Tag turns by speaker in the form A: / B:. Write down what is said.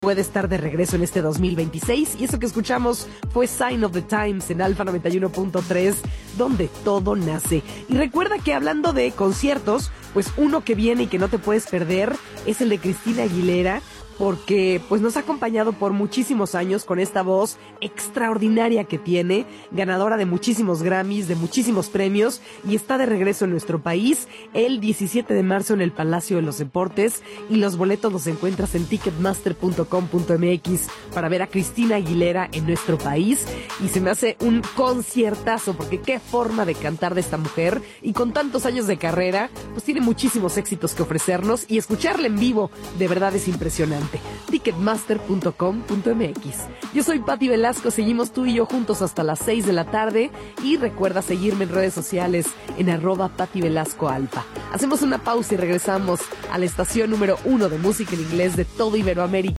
A: puede estar de regreso en este 2026, y eso que escuchamos fue Sign of the Times en Alfa 91.3, donde todo nace. Y recuerda que hablando de conciertos, pues uno que viene y que no te puedes perder es el de Cristina Aguilera, porque pues nos ha acompañado por muchísimos años con esta voz extraordinaria que tiene, ganadora de muchísimos Grammys, de muchísimos premios, y está de regreso en nuestro país el 17 de marzo en el Palacio de los Deportes, y los boletos los encuentras en ticketmaster.com.mx para ver a Cristina Aguilera en nuestro país, y se me hace un conciertazo, porque qué forma de cantar de esta mujer, y con tantos años de carrera, pues tiene muchísimos éxitos que ofrecernos, y escucharla en vivo de verdad es impresionante. Ticketmaster.com.mx. Yo soy Pati Velasco, seguimos tú y yo juntos hasta las 6 de la tarde, y recuerda seguirme en redes sociales en @PatiVelascoAlfa. Hacemos una pausa y regresamos a la estación número 1 de música en inglés de todo Iberoamérica.